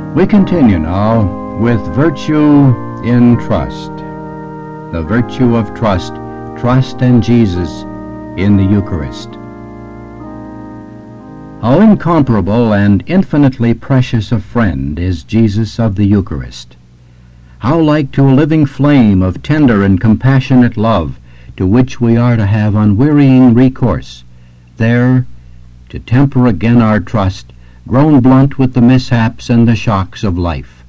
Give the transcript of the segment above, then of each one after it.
We continue now with virtue in trust. The virtue of trust, trust in Jesus in the Eucharist. How incomparable and infinitely precious a friend is Jesus of the Eucharist. How like to a living flame of tender and compassionate love, to which we are to have unwearying recourse, there to temper again our trust, grown blunt with the mishaps and the shocks of life.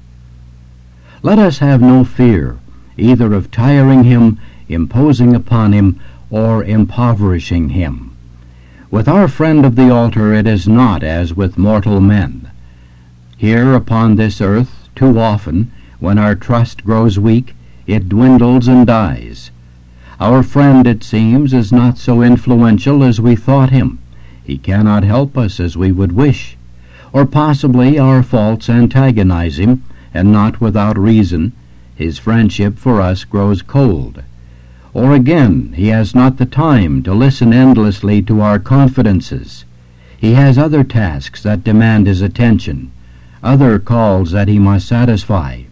Let us have no fear, either of tiring him, imposing upon him, or impoverishing him. With our friend of the altar it is not as with mortal men. Here upon this earth, too often, when our trust grows weak, it dwindles and dies. Our friend, it seems, is not so influential as we thought him. He cannot help us as we would wish. Or possibly our faults antagonize him, and not without reason. His friendship for us grows cold. Or again, he has not the time to listen endlessly to our confidences. He has other tasks that demand his attention, other calls that he must satisfy.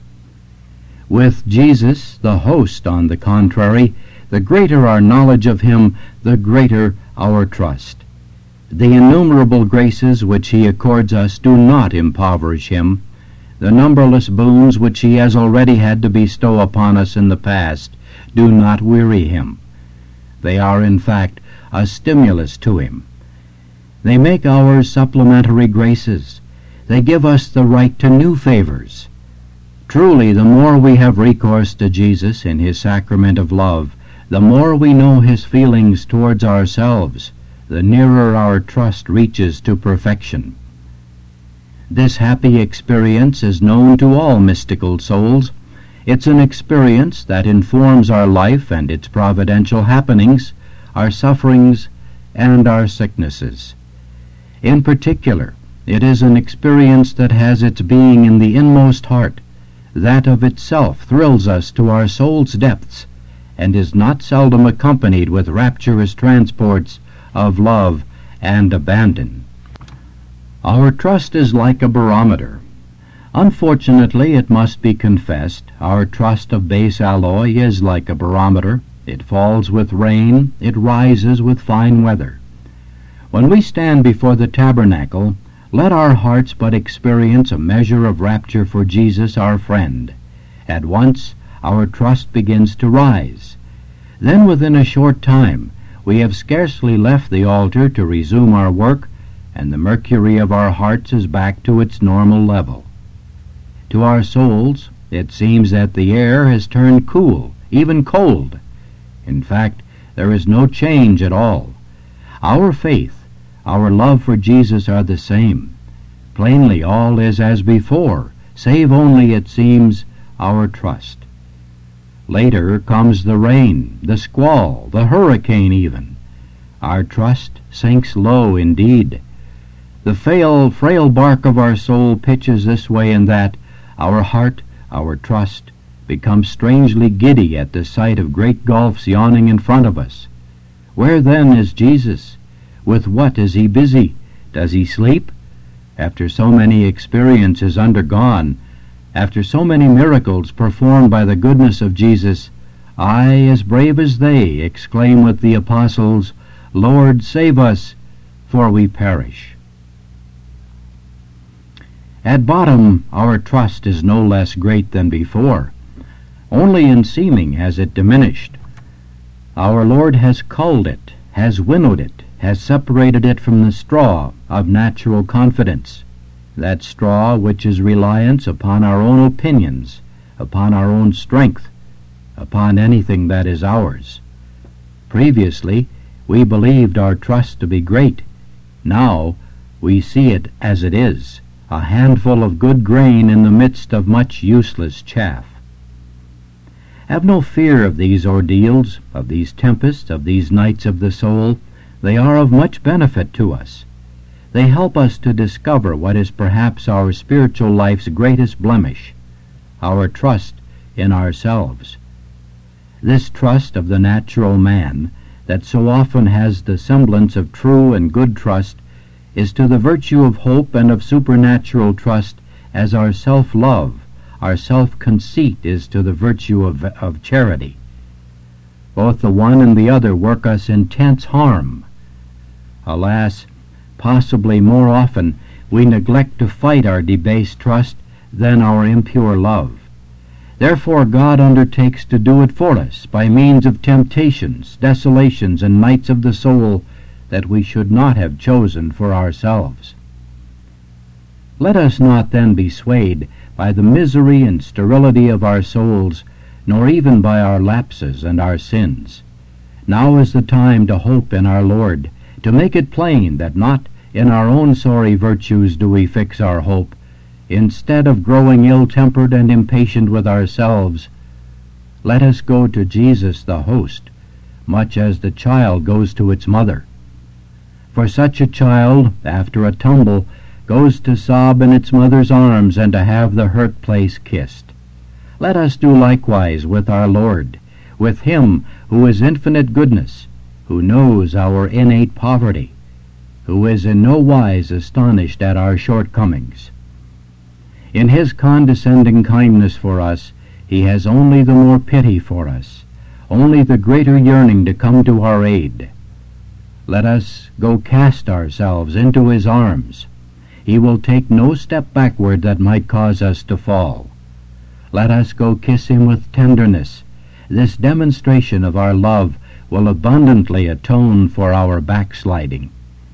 With Jesus, the host, on the contrary, the greater our knowledge of him, the greater our trust. The innumerable graces which he accords us do not impoverish him. The numberless boons which he has already had to bestow upon us in the past do not weary him. They are, in fact, a stimulus to him. They make ours supplementary graces. They give us the right to new favors. Truly, the more we have recourse to Jesus in his sacrament of love, the more we know his feelings towards ourselves, the nearer our trust reaches to perfection. This happy experience is known to all mystical souls. It's an experience that informs our life and its providential happenings, our sufferings, and our sicknesses. In particular, it is an experience that has its being in the inmost heart, that of itself thrills us to our soul's depths, and is not seldom accompanied with rapturous transports of love and abandon. Our trust is like a barometer. Unfortunately, it must be confessed, our trust of base alloy is like a barometer. It falls with rain, it rises with fine weather. When we stand before the tabernacle, let our hearts but experience a measure of rapture for Jesus our friend. At once our trust begins to rise. Then within a short time we have scarcely left the altar to resume our work, and the mercury of our hearts is back to its normal level. To our souls it seems that the air has turned cool, even cold. In fact, there is no change at all. Our faith, our love for Jesus are the same. Plainly all is as before, save only, it seems, our trust. Later comes the rain, the squall, the hurricane even. Our trust sinks low indeed. The frail bark of our soul pitches this way and that. Our heart, our trust, becomes strangely giddy at the sight of great gulfs yawning in front of us. Where then is Jesus? With what is he busy? Does he sleep? After so many experiences undergone, after so many miracles performed by the goodness of Jesus, I, as brave as they, exclaim with the apostles, Lord, save us, for we perish. At bottom, our trust is no less great than before. Only in seeming has it diminished. Our Lord has culled it, has winnowed it, has separated it from the straw of natural confidence, that straw which is reliance upon our own opinions, upon our own strength, upon anything that is ours. Previously, we believed our trust to be great. Now, we see it as it is, a handful of good grain in the midst of much useless chaff. Have no fear of these ordeals, of these tempests, of these nights of the soul. They are of much benefit to us. They help us to discover what is perhaps our spiritual life's greatest blemish, our trust in ourselves. This trust of the natural man, that so often has the semblance of true and good trust, is to the virtue of hope and of supernatural trust as our self-love, our self-conceit is to the virtue of charity. Both the one and the other work us intense harm. Alas, possibly more often we neglect to fight our debased trust than our impure love. Therefore God undertakes to do it for us by means of temptations, desolations, and nights of the soul that we should not have chosen for ourselves. Let us not then be swayed by the misery and sterility of our souls, nor even by our lapses and our sins. Now is the time to hope in our Lord, to make it plain that not in our own sorry virtues do we fix our hope. Instead of growing ill-tempered and impatient with ourselves, let us go to Jesus the host, much as the child goes to its mother. For such a child, after a tumble, goes to sob in its mother's arms and to have the hurt place kissed. Let us do likewise with our Lord, with Him who is infinite goodness, who knows our innate poverty, who is in no wise astonished at our shortcomings. In His condescending kindness for us, He has only the more pity for us, only the greater yearning to come to our aid. Let us go cast ourselves into His arms. He will take no step backward that might cause us to fall. Let us go kiss Him with tenderness. This demonstration of our love will abundantly atone for our backsliding.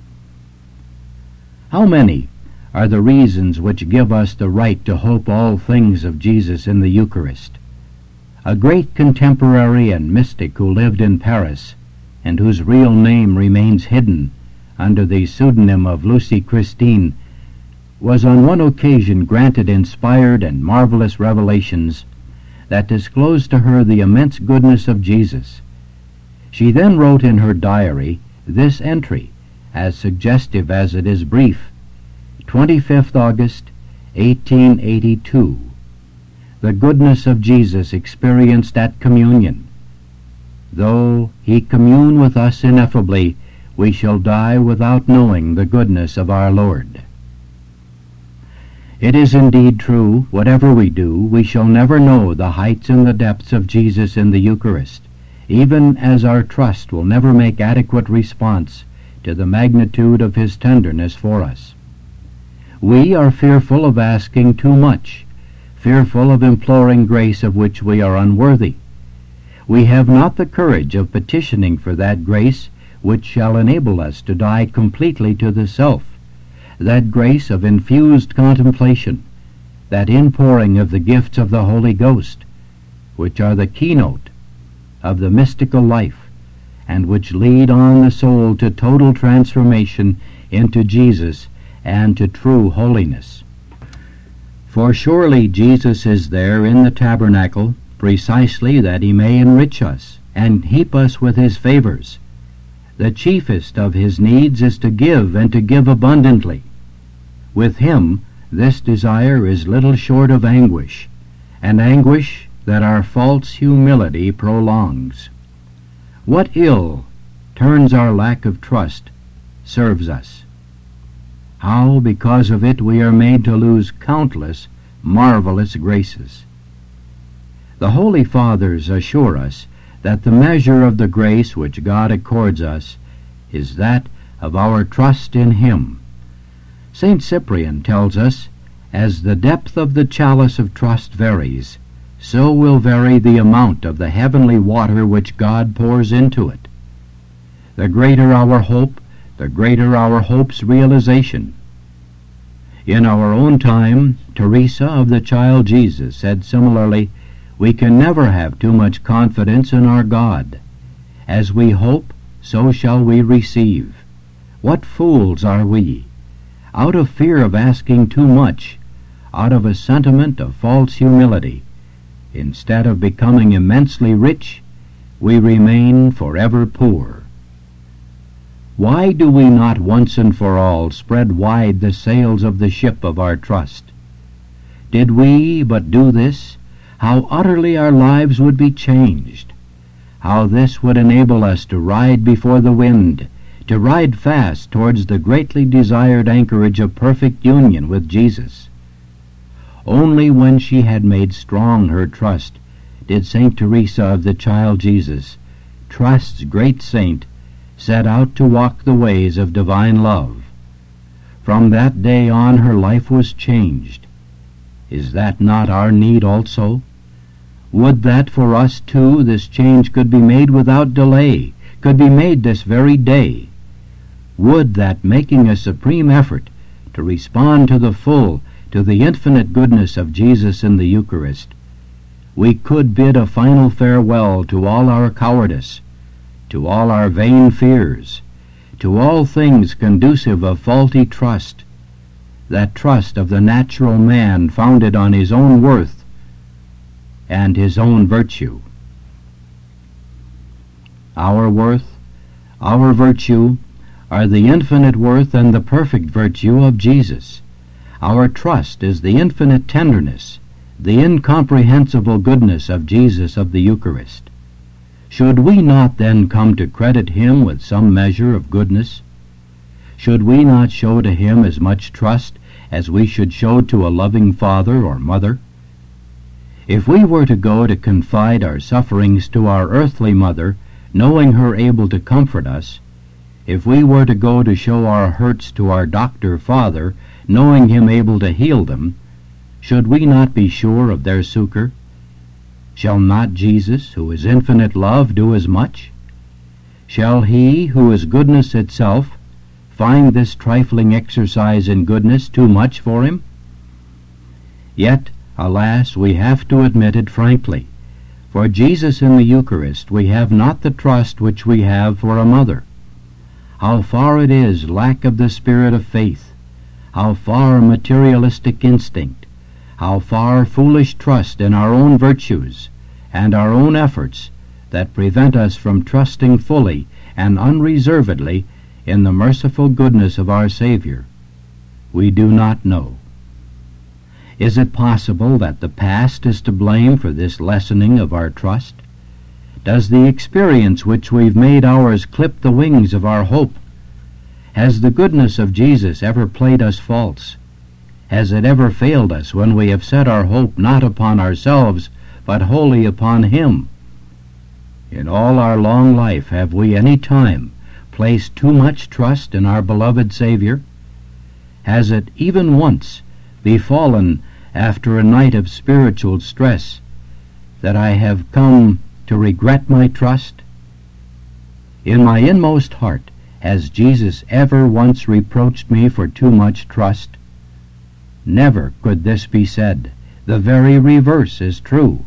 How many are the reasons which give us the right to hope all things of Jesus in the Eucharist? A great contemporary and mystic who lived in Paris, and whose real name remains hidden under the pseudonym of Lucy Christine, was on one occasion granted inspired and marvelous revelations that disclosed to her the immense goodness of Jesus. She then wrote in her diary this entry, as suggestive as it is brief: 25th August, 1882. The goodness of Jesus experienced at communion. Though He commune with us ineffably, we shall die without knowing the goodness of our Lord. It is indeed true, whatever we do, we shall never know the heights and the depths of Jesus in the Eucharist, even as our trust will never make adequate response to the magnitude of His tenderness for us. We are fearful of asking too much, fearful of imploring grace of which we are unworthy. We have not the courage of petitioning for that grace which shall enable us to die completely to the self, that grace of infused contemplation, that inpouring of the gifts of the Holy Ghost, which are the keynote of the mystical life, and which lead on the soul to total transformation into Jesus and to true holiness. For surely Jesus is there in the tabernacle, precisely that He may enrich us and heap us with His favors. The chiefest of His needs is to give, and to give abundantly. With Him this desire is little short of anguish, and anguish that our false humility prolongs. What ill turns our lack of trust serves us? How, because of it, we are made to lose countless marvelous graces. The Holy Fathers assure us that the measure of the grace which God accords us is that of our trust in Him. St. Cyprian tells us, as the depth of the chalice of trust varies, so will vary the amount of the heavenly water which God pours into it. The greater our hope, the greater our hope's realization. In our own time, Teresa of the Child Jesus said similarly, "We can never have too much confidence in our God. As we hope, so shall we receive. What fools are we! Out of fear of asking too much, out of a sentiment of false humility, instead of becoming immensely rich, we remain forever poor." Why do we not once and for all spread wide the sails of the ship of our trust? Did we but do this, how utterly our lives would be changed! How this would enable us to ride before the wind, to ride fast towards the greatly desired anchorage of perfect union with Jesus. Only when she had made strong her trust did St. Teresa of the Child Jesus, trust's great saint, set out to walk the ways of divine love. From that day on her life was changed. Is that not our need also? Would that for us too this change could be made without delay, could be made this very day. Would that, making a supreme effort to respond to the full, to the infinite goodness of Jesus in the Eucharist, we could bid a final farewell to all our cowardice, to all our vain fears, to all things conducive of faulty trust, that trust of the natural man founded on his own worth and his own virtue. Our worth, our virtue, are the infinite worth and the perfect virtue of Jesus. Our trust is the infinite tenderness, the incomprehensible goodness of Jesus of the Eucharist. Should we not then come to credit him with some measure of goodness? Should we not show to him as much trust as we should show to a loving father or mother? If we were to go to confide our sufferings to our earthly mother, knowing her able to comfort us, if we were to go to show our hurts to our doctor father, knowing him able to heal them, should we not be sure of their succor? Shall not Jesus, who is infinite love, do as much? Shall he, who is goodness itself, find this trifling exercise in goodness too much for him? Yet, alas, we have to admit it frankly. For Jesus in the Eucharist we have not the trust which we have for a mother. How far it is lack of the spirit of faith, how far materialistic instinct, how far foolish trust in our own virtues and our own efforts that prevent us from trusting fully and unreservedly in the merciful goodness of our Savior. We do not know. Is it possible that the past is to blame for this lessening of our trust? Does the experience which we've made ours clip the wings of our hope? Has the goodness of Jesus ever played us false? Has it ever failed us when we have set our hope not upon ourselves, but wholly upon him? In all our long life have we any time placed too much trust in our beloved Savior? Has it even once befallen after a night of spiritual stress that I have come to regret my trust? In my inmost heart, has Jesus ever once reproached me for too much trust? Never could this be said. The very reverse is true.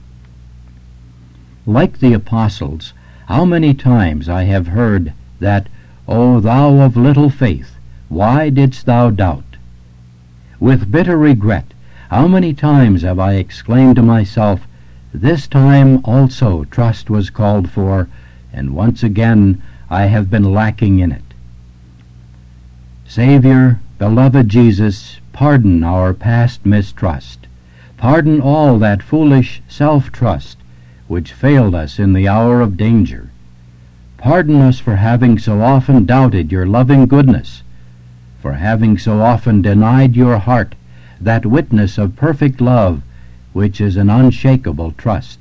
Like the apostles, how many times I have heard that, O thou of little faith, why didst thou doubt? With bitter regret, how many times have I exclaimed to myself, this time also trust was called for, and once again I have been lacking in it. Savior, beloved Jesus, pardon our past mistrust. Pardon all that foolish self-trust which failed us in the hour of danger. Pardon us for having so often doubted your loving goodness, for having so often denied your heart that witness of perfect love which is an unshakable trust.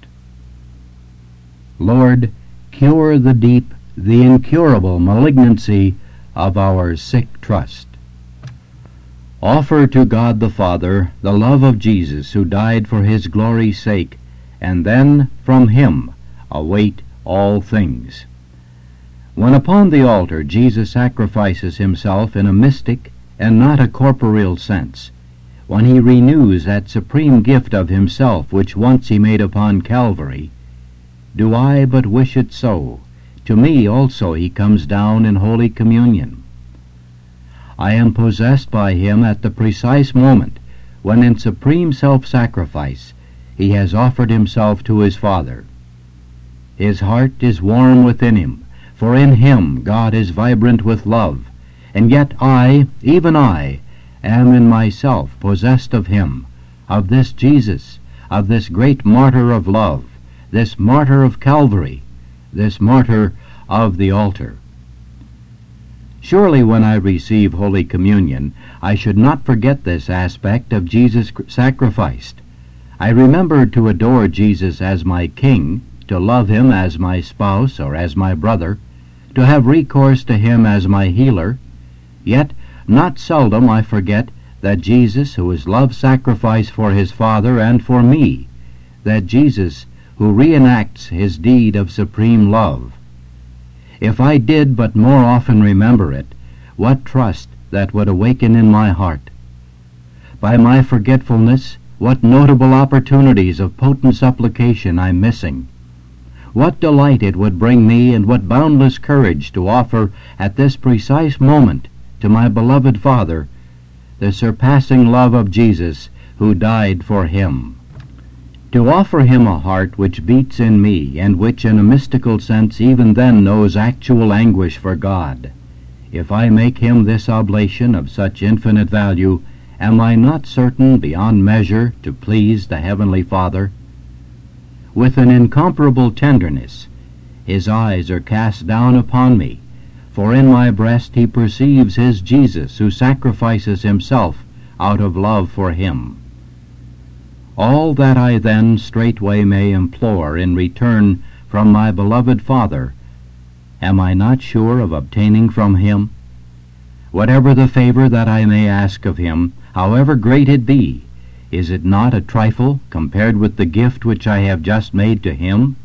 Lord, cure the deep, the incurable malignancy of our sick trust. Offer to God the Father the love of Jesus who died for his glory's sake, and then from him await all things. When upon the altar Jesus sacrifices himself in a mystic and not a corporeal sense, when he renews that supreme gift of himself which once he made upon Calvary, do I but wish it so, to me also he comes down in Holy Communion. I am possessed by him at the precise moment when in supreme self-sacrifice he has offered himself to his Father. His heart is warm within him, for in him God is vibrant with love, and yet I, even I, am in myself possessed of him, of this Jesus, of this great martyr of love, this martyr of Calvary, this martyr of the altar. Surely when I receive Holy Communion, I should not forget this aspect of Jesus' sacrifice. I remember to adore Jesus as my King, to love Him as my spouse or as my brother, to have recourse to Him as my healer. Yet not seldom I forget that Jesus, who is love sacrifice for His Father and for me, that Jesus, who reenacts His deed of supreme love. If I did but more often remember it, what trust that would awaken in my heart. By my forgetfulness, what notable opportunities of potent supplication I'm missing. What delight it would bring me, and what boundless courage to offer at this precise moment to my beloved Father the surpassing love of Jesus, who died for Him. To offer Him a heart which beats in me, and which in a mystical sense even then knows actual anguish for God. If I make Him this oblation of such infinite value, am I not certain beyond measure to please the Heavenly Father? With an incomparable tenderness, His eyes are cast down upon me, for in my breast He perceives His Jesus, who sacrifices Himself out of love for Him. All that I then straightway may implore in return from my beloved Father, am I not sure of obtaining from Him? Whatever the favor that I may ask of Him, however great it be, is it not a trifle compared with the gift which I have just made to Him?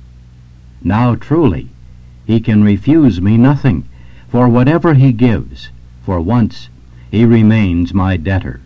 Now truly, He can refuse me nothing, for whatever He gives, for once He remains my debtor.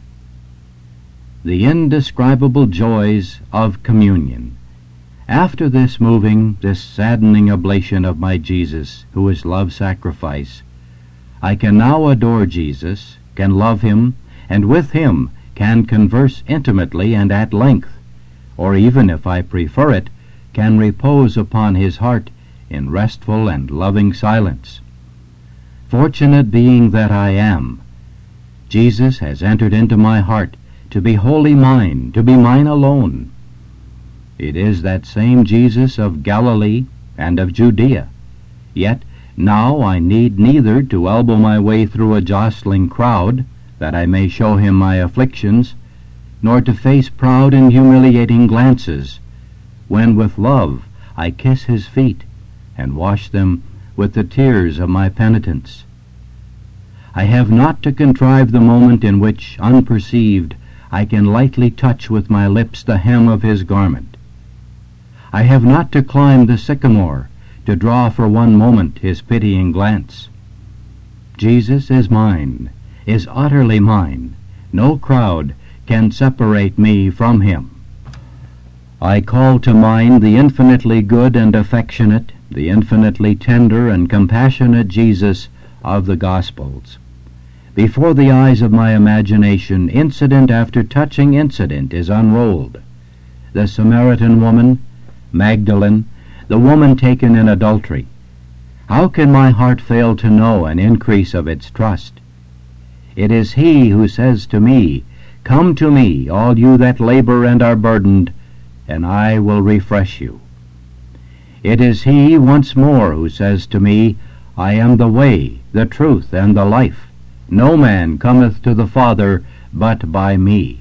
The indescribable joys of communion. After this moving, this saddening oblation of my Jesus, who is love sacrifice, I can now adore Jesus, can love Him, and with Him can converse intimately and at length, or even, if I prefer it, can repose upon His heart in restful and loving silence. Fortunate being that I am, Jesus has entered into my heart to be wholly mine, to be mine alone. It is that same Jesus of Galilee and of Judea. Yet now I need neither to elbow my way through a jostling crowd, that I may show Him my afflictions, nor to face proud and humiliating glances, when with love I kiss His feet, and wash them with the tears of my penitence. I have not to contrive the moment in which, unperceived, I can lightly touch with my lips the hem of His garment. I have not to climb the sycamore, to draw for one moment His pitying glance. Jesus is mine, is utterly mine. No crowd can separate me from Him. I call to mind the infinitely good and affectionate, the infinitely tender and compassionate Jesus of the Gospels. Before the eyes of my imagination, incident after touching incident is unrolled. The Samaritan woman, Magdalene, the woman taken in adultery. How can my heart fail to know an increase of its trust? It is He who says to me, "Come to me, all you that labor and are burdened, and I will refresh you." It is He once more who says to me, "I am the way, the truth, and the life. No man cometh to the Father but by me."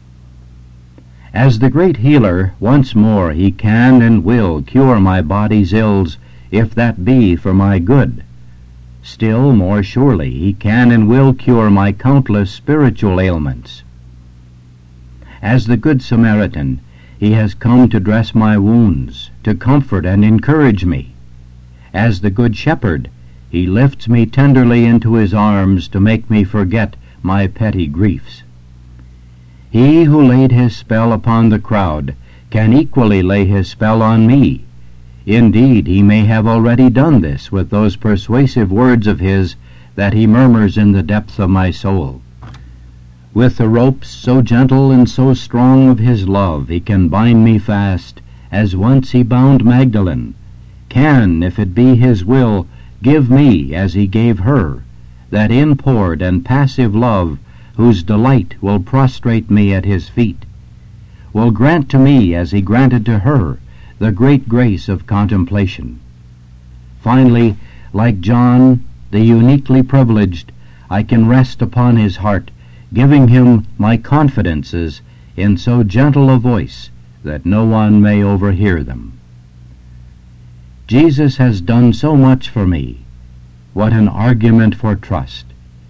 As the great healer, once more He can and will cure my body's ills, if that be for my good. Still more surely He can and will cure my countless spiritual ailments. As the Good Samaritan, He has come to dress my wounds, to comfort and encourage me. As the Good Shepherd, He lifts me tenderly into His arms to make me forget my petty griefs. He who laid His spell upon the crowd can equally lay His spell on me. Indeed, He may have already done this with those persuasive words of His that He murmurs in the depth of my soul. With the ropes so gentle and so strong of His love He can bind me fast, as once He bound Magdalene, can, if it be His will, give me, as He gave her, that inpoured and passive love whose delight will prostrate me at His feet, will grant to me, as He granted to her, the great grace of contemplation. Finally, like John, the uniquely privileged, I can rest upon his heart, giving him my confidences in so gentle a voice that no one may overhear them. Jesus has done so much for me. What an argument for trust!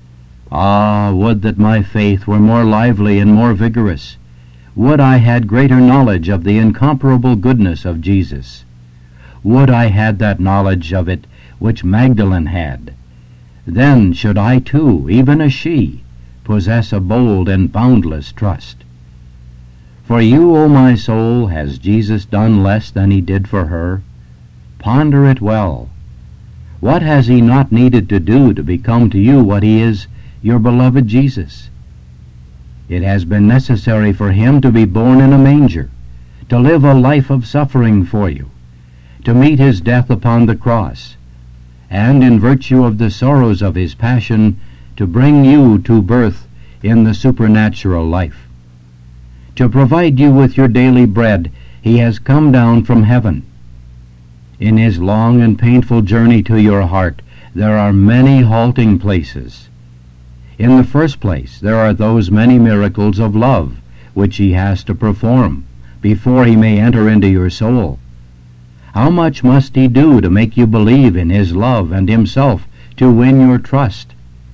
Ah, would that my faith were more lively and more vigorous! Would I had greater knowledge of the incomparable goodness of Jesus! Would I had that knowledge of it which Magdalene had! Then should I too, even as she, possess a bold and boundless trust. For you, O my soul, has Jesus done less than he did for her? Ponder it well. What has he not needed to do to become to you what he is, your beloved Jesus? It has been necessary for him to be born in a manger, to live a life of suffering for you, to meet his death upon the cross, and in virtue of the sorrows of his passion, to bring you to birth in the supernatural life. To provide you with your daily bread, he has come down from heaven. In his long and painful journey to your heart, there are many halting places. In the first place, there are those many miracles of love which he has to perform before he may enter into your soul. How much must he do to make you believe in his love and himself to win your trust?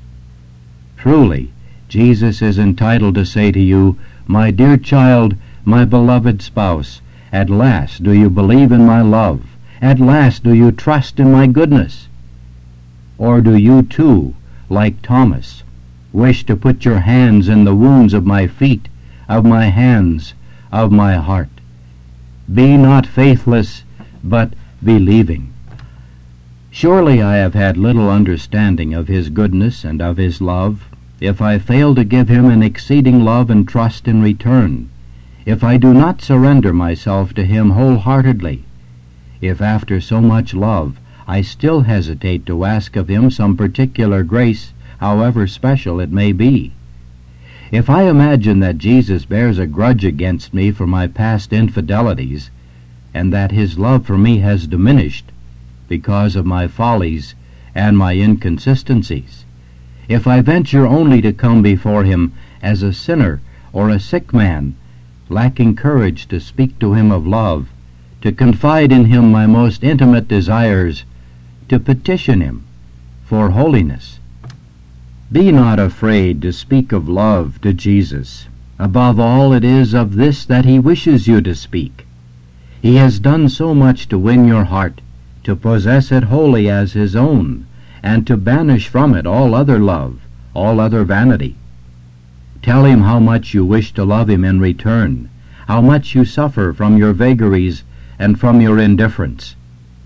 Truly, Jesus is entitled to say to you, "My dear child, my beloved spouse, at last do you believe in my love? At last do you trust in my goodness? Or do you too, like Thomas, wish to put your hands in the wounds of my feet, of my hands, of my heart? Be not faithless, but believing." Surely I have had little understanding of his goodness and of his love, if I fail to give him an exceeding love and trust in return, if I do not surrender myself to him wholeheartedly, if after so much love I still hesitate to ask of him some particular grace, however special it may be, if I imagine that Jesus bears a grudge against me for my past infidelities, and that his love for me has diminished because of my follies and my inconsistencies, if I venture only to come before him as a sinner or a sick man, lacking courage to speak to him of love, to confide in him my most intimate desires, to petition him for holiness. Be not afraid to speak of love to Jesus. Above all, it is of this that he wishes you to speak. He has done so much to win your heart, to possess it wholly as his own, and to banish from it all other love, all other vanity. Tell him how much you wish to love him in return, how much you suffer from your vagaries and from your indifference.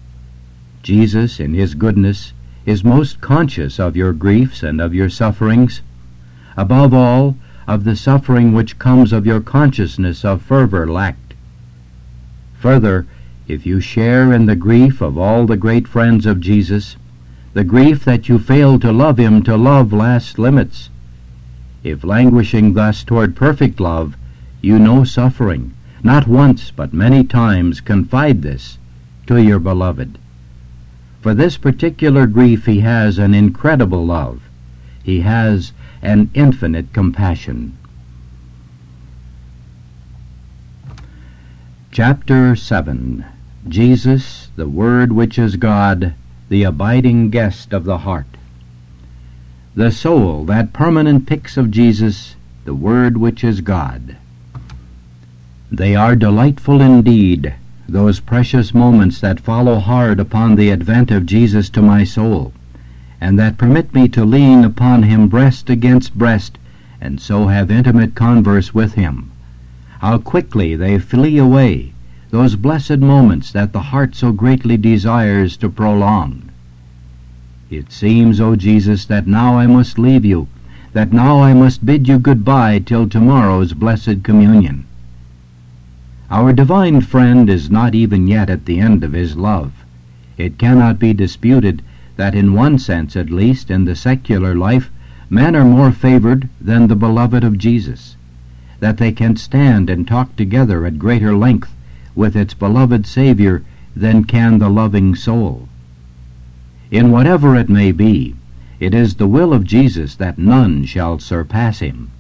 Jesus, in his goodness, is most conscious of your griefs and of your sufferings, above all, of the suffering which comes of your consciousness of fervor lacked. Further, if you share in the grief of all the great friends of Jesus, the grief that you fail to love him to love last limits, if languishing thus toward perfect love, you know suffering, not once but many times confide this to your beloved. For this particular grief he has an incredible love. He has an infinite compassion. Chapter 7. Jesus, the Word which is God, the abiding guest of the heart. The soul, that permanent pyx of Jesus, the Word which is God. They are delightful indeed, those precious moments that follow hard upon the advent of Jesus to my soul, and that permit me to lean upon him breast against breast, and so have intimate converse with him. How quickly they flee away, those blessed moments that the heart so greatly desires to prolong. It seems, O Jesus, that now I must leave you, that now I must bid you good-bye till tomorrow's blessed communion. Our divine friend is not even yet at the end of his love. It cannot be disputed that in one sense, at least, in the secular life, men are more favored than the beloved of Jesus, that they can stand and talk together at greater length with its beloved Savior than can the loving soul. In whatever it may be, It is the will of Jesus that none shall surpass him.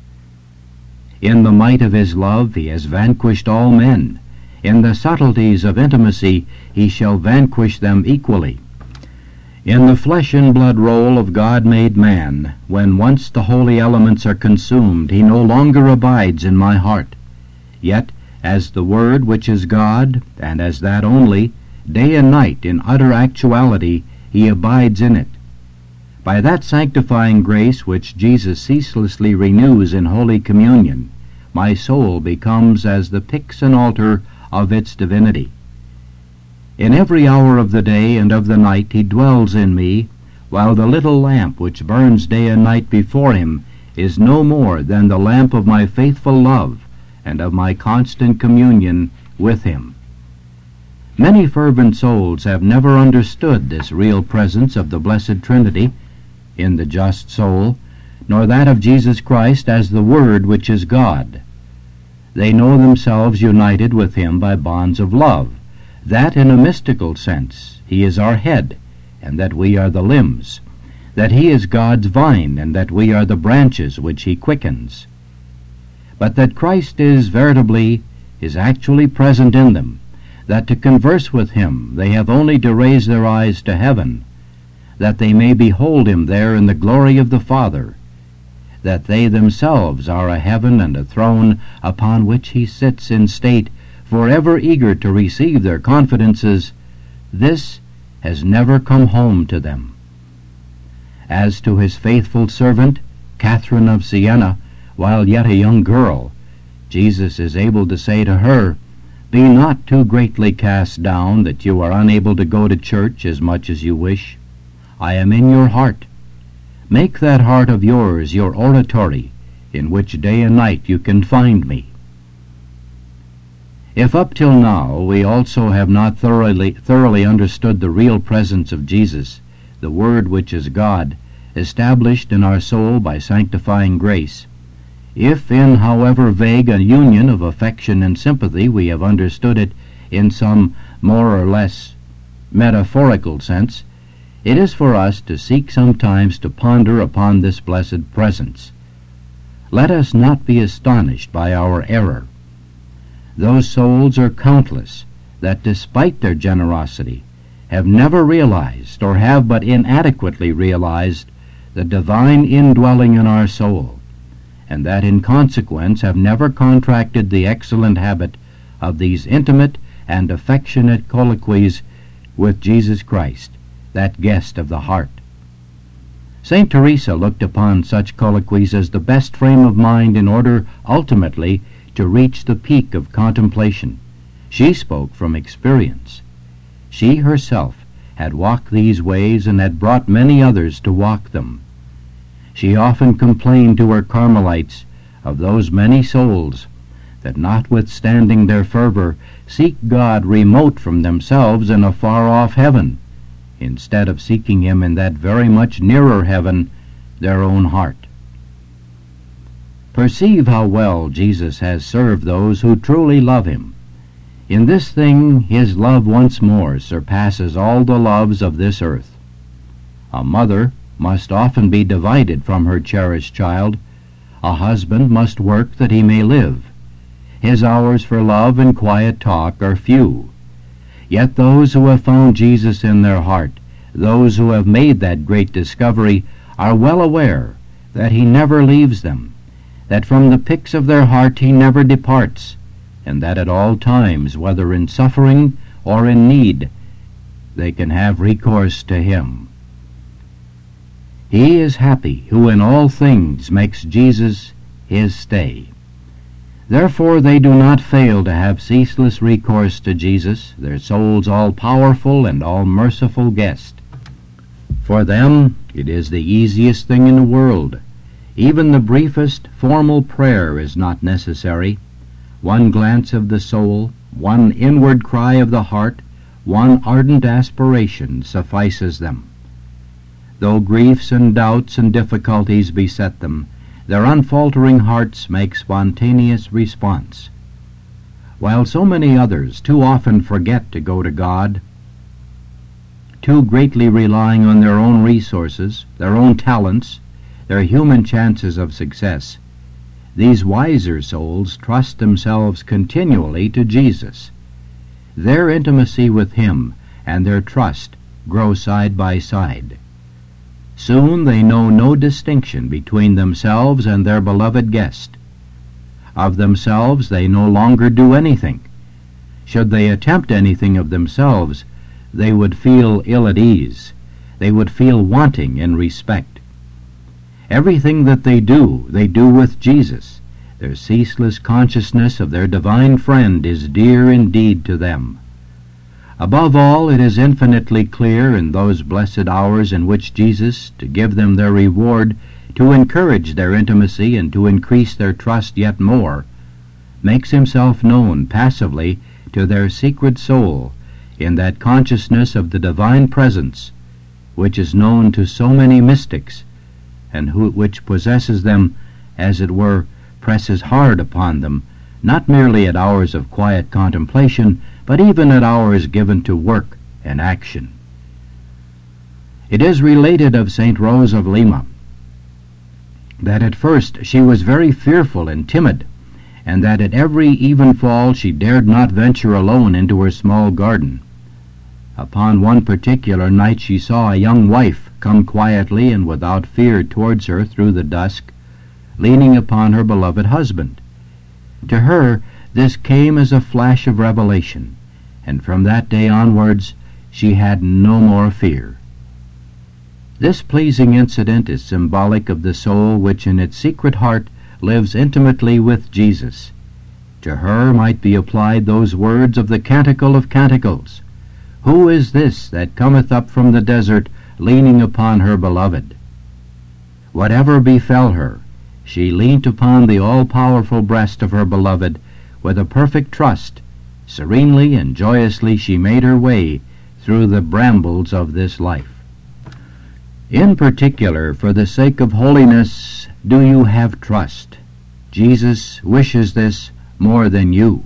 In the might of his love he has vanquished all men. In the subtleties of intimacy he shall vanquish them equally. In the flesh and blood role of God made man, when once the holy elements are consumed, he no longer abides in my heart. Yet, as the Word which is God, and as that only, day and night in utter actuality he abides in it. By that sanctifying grace which Jesus ceaselessly renews in Holy Communion, my soul becomes as the pyx and altar of its divinity. In every hour of the day and of the night he dwells in me, while the little lamp which burns day and night before him is no more than the lamp of my faithful love and of my constant communion with him. Many fervent souls have never understood this real presence of the Blessed Trinity in the just soul, nor that of Jesus Christ as the Word which is God. They know themselves united with him by bonds of love, that in a mystical sense he is our head, and that we are the limbs, that he is God's vine, and that we are the branches which he quickens. But that Christ is actually present in them, that to converse with him they have only to raise their eyes to heaven, that they may behold him there in the glory of the Father, that they themselves are a heaven and a throne upon which he sits in state, forever eager to receive their confidences, this has never come home to them. As to his faithful servant, Catherine of Siena, while yet a young girl, Jesus is able to say to her, "Be not too greatly cast down that you are unable to go to church as much as you wish. I am in your heart. Make that heart of yours your oratory, in which day and night you can find me." If up till now we also have not thoroughly understood the real presence of Jesus, the Word which is God, established in our soul by sanctifying grace, if in however vague a union of affection and sympathy we have understood it in some more or less metaphorical sense, it is for us to seek sometimes to ponder upon this blessed presence. Let us not be astonished by our error. Those souls are countless that, despite their generosity, have never realized, or have but inadequately realized, the divine indwelling in our soul, and that in consequence have never contracted the excellent habit of these intimate and affectionate colloquies with Jesus Christ, that guest of the heart. St. Teresa looked upon such colloquies as the best frame of mind in order ultimately to reach the peak of contemplation. She spoke from experience. She herself had walked these ways and had brought many others to walk them. She often complained to her Carmelites of those many souls that, notwithstanding their fervor, seek God remote from themselves in a far-off heaven, instead of seeking him in that very much nearer heaven, their own heart. Perceive how well Jesus has served those who truly love him. In this thing his love once more surpasses all the loves of this earth. A mother must often be divided from her cherished child. A husband must work that he may live. His hours for love and quiet talk are few. Yet those who have found Jesus in their heart, those who have made that great discovery, are well aware that he never leaves them, that from the pits of their heart he never departs, and that at all times, whether in suffering or in need, they can have recourse to him. He is happy who in all things makes Jesus his stay. Therefore they do not fail to have ceaseless recourse to Jesus, their soul's all-powerful and all-merciful guest. For them it is the easiest thing in the world. Even the briefest formal prayer is not necessary. One glance of the soul, one inward cry of the heart, one ardent aspiration suffices them. Though griefs and doubts and difficulties beset them, their unfaltering hearts make spontaneous response. While so many others too often forget to go to God, too greatly relying on their own resources, their own talents, their human chances of success. These wiser souls trust themselves continually to Jesus. Their intimacy with Him and their trust grow side by side. Soon they know no distinction between themselves and their beloved guest. Of themselves they no longer do anything. Should they attempt anything of themselves, they would feel ill at ease. They would feel wanting in respect. Everything that they do with Jesus. Their ceaseless consciousness of their divine friend is dear indeed to them. Above all, it is infinitely clear in those blessed hours in which Jesus, to give them their reward, to encourage their intimacy and to increase their trust yet more, makes Himself known passively to their secret soul in that consciousness of the divine presence which is known to so many mystics, and which possesses them, as it were, presses hard upon them, not merely at hours of quiet contemplation, but even at hours given to work and action. It is related of St. Rose of Lima that at first she was very fearful and timid, and that at every evenfall she dared not venture alone into her small garden. Upon one particular night she saw a young wife come quietly and without fear towards her through the dusk, leaning upon her beloved husband. To her this came as a flash of revelation, and from that day onwards she had no more fear. This pleasing incident is symbolic of the soul which in its secret heart lives intimately with Jesus. To her might be applied those words of the Canticle of Canticles, "Who is this that cometh up from the desert, leaning upon her beloved?" Whatever befell her, she leant upon the all-powerful breast of her beloved with a perfect trust. Serenely and joyously she made her way through the brambles of this life. In particular, for the sake of holiness, do you have trust. Jesus wishes this more than you.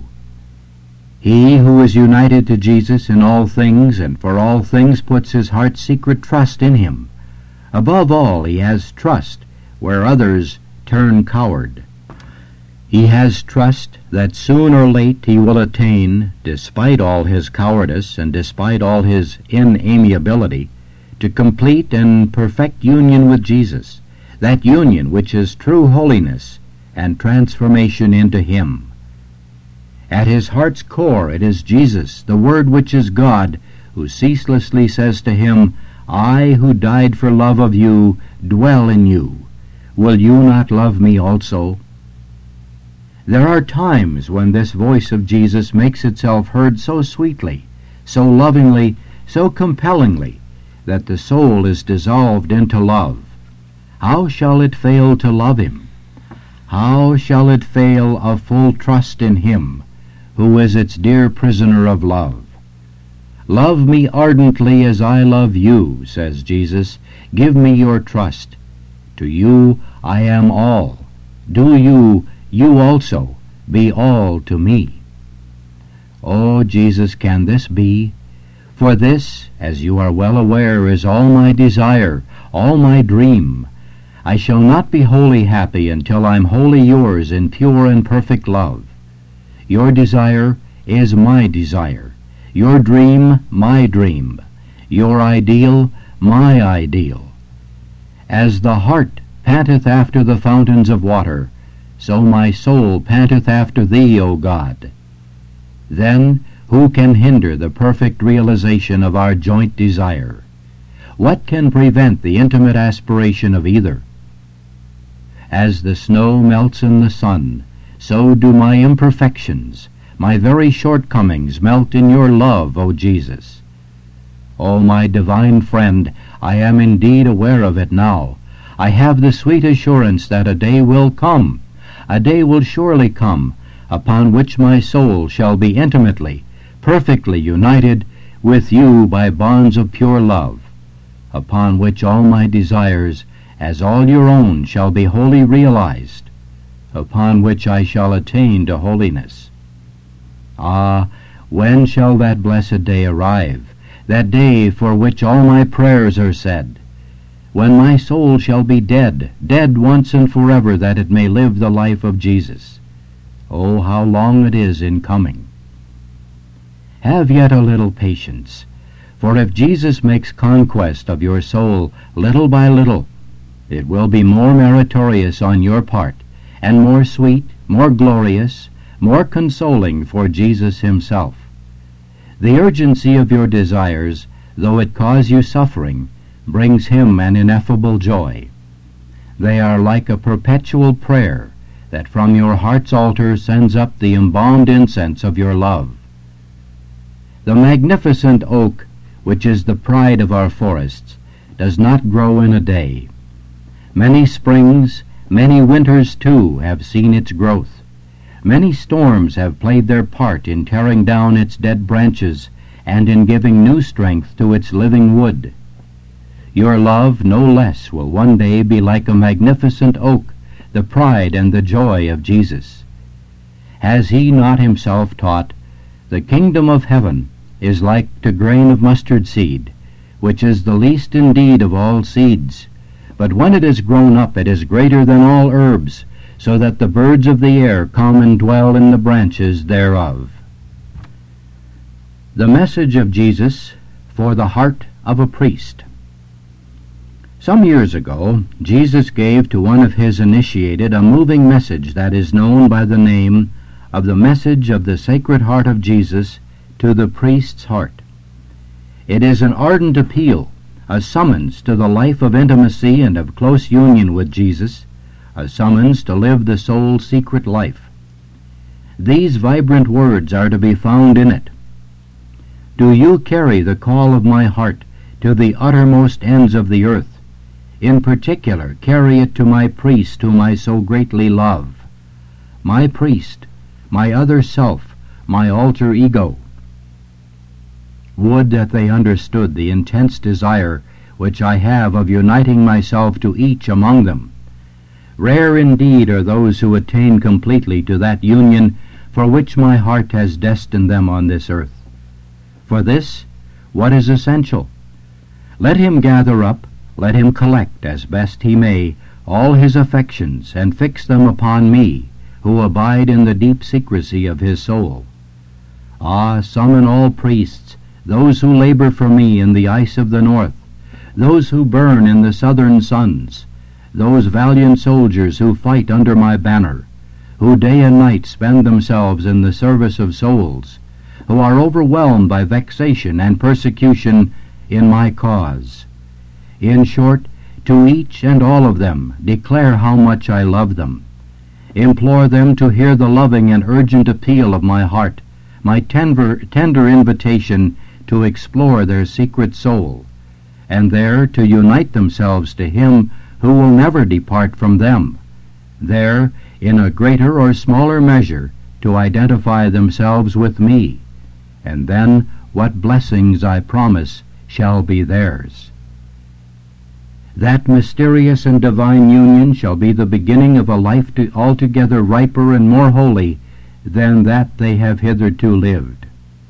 He who is united to Jesus in all things and for all things puts his heart's secret trust in Him. Above all, he has trust where others turn coward. He has trust that soon or late he will attain, despite all his cowardice and despite all his inamiability, to complete and perfect union with Jesus, that union which is true holiness and transformation into Him. At his heart's core it is Jesus, the Word which is God, who ceaselessly says to him, "I who died for love of you, dwell in you. Will you not love me also?" There are times when this voice of Jesus makes itself heard so sweetly, so lovingly, so compellingly, that the soul is dissolved into love. How shall it fail to love Him? How shall it fail of full trust in Him, who is its dear prisoner of love? "Love me ardently as I love you," says Jesus. "Give me your trust. To you I am all. Do you also, be all to me." Oh, Jesus, can this be? For this, as you are well aware, is all my desire, all my dream. I shall not be wholly happy until I'm wholly yours in pure and perfect love. Your desire is my desire, your dream my dream, your ideal my ideal. As the hart panteth after the fountains of water, so my soul panteth after Thee, O God. Then who can hinder the perfect realization of our joint desire? What can prevent the intimate aspiration of either? As the snow melts in the sun, so do my imperfections, my very shortcomings melt in your love, O Jesus. O my divine friend, I am indeed aware of it now. I have the sweet assurance that a day will come, a day will surely come, upon which my soul shall be intimately, perfectly united with you by bonds of pure love, upon which all my desires, as all your own, shall be wholly realized, upon which I shall attain to holiness. Ah, when shall that blessed day arrive, that day for which all my prayers are said, when my soul shall be dead, dead once and forever, that it may live the life of Jesus. Oh, how long it is in coming! Have yet a little patience, for if Jesus makes conquest of your soul little by little, it will be more meritorious on your part, and more sweet, more glorious, more consoling for Jesus himself. The urgency of your desires, though it cause you suffering, brings him an ineffable joy. They are like a perpetual prayer that from your heart's altar sends up the embalmed incense of your love. The magnificent oak, which is the pride of our forests, does not grow in a day. Many springs, many winters too, have seen its growth. Many storms have played their part in tearing down its dead branches and in giving new strength to its living wood. Your love no less will one day be like a magnificent oak, the pride and the joy of Jesus. Has he not himself taught, "The kingdom of heaven is like to grain of mustard seed, which is the least indeed of all seeds, but when it is grown up it is greater than all herbs, so that the birds of the air come and dwell in the branches thereof." The message of Jesus for the heart of a priest. Some years ago, Jesus gave to one of his initiated a moving message that is known by the name of the message of the Sacred Heart of Jesus to the priest's heart. It is an ardent appeal, a summons to the life of intimacy and of close union with Jesus, a summons to live the soul's secret life. These vibrant words are to be found in it. Do you carry the call of my heart to the uttermost ends of the earth? In particular, carry it to my priest whom I so greatly love. My priest, my other self, my alter ego. Would that they understood the intense desire which I have of uniting myself to each among them. Rare indeed are those who attain completely to that union for which my heart has destined them on this earth. For this, what is essential? Let him gather up, let him collect as best he may all his affections and fix them upon me, who abide in the deep secrecy of his soul. Ah, summon all priests, those who labor for me in the ice of the north, those who burn in the southern suns, those valiant soldiers who fight under my banner, who day and night spend themselves in the service of souls, who are overwhelmed by vexation and persecution in my cause. In short, to each and all of them declare how much I love them. Implore them to hear the loving and urgent appeal of my heart, my tender invitation to explore their secret soul, and there to unite themselves to him who will never depart from them, there, in a greater or smaller measure, to identify themselves with me, and then what blessings I promise shall be theirs. That mysterious and divine union shall be the beginning of a life altogether riper and more holy than that they have hitherto lived.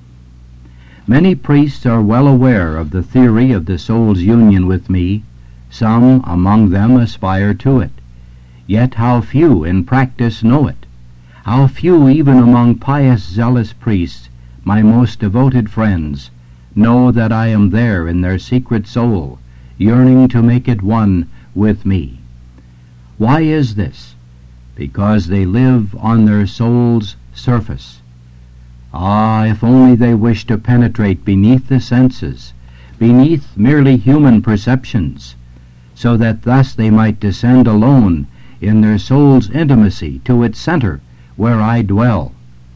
Many priests are well aware of the theory of the soul's union with me. Some among them aspire to it. Yet how few in practice know it. How few even among pious, zealous priests, my most devoted friends, know that I am there in their secret soul, yearning to make it one with me. Why is this? Because they live on their soul's surface. Ah, if only they wish to penetrate beneath the senses, beneath merely human perceptions, so that thus they might descend alone in their soul's intimacy to its center, where I dwell.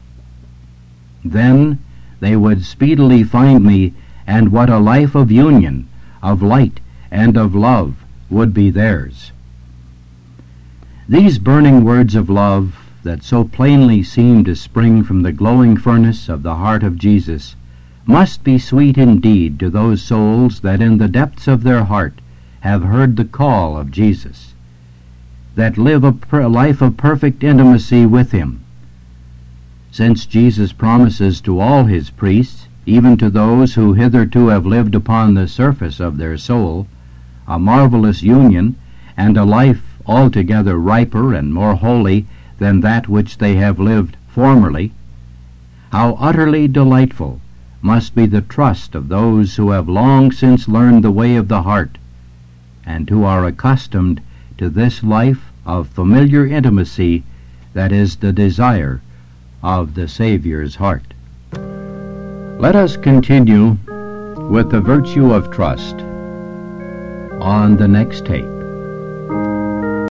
Then they would speedily find me, and what a life of union, of light, and of love would be theirs. These burning words of love that so plainly seem to spring from the glowing furnace of the heart of Jesus must be sweet indeed to those souls that in the depths of their heart have heard the call of Jesus, that live a life of perfect intimacy with him. Since Jesus promises to all his priests, even to those who hitherto have lived upon the surface of their soul, a marvelous union, and a life altogether riper and more holy than that which they have lived formerly, how utterly delightful must be the trust of those who have long since learned the way of the heart, and who are accustomed to this life of familiar intimacy that is the desire of the Saviour's heart. Let us continue with the virtue of trust on the next tape.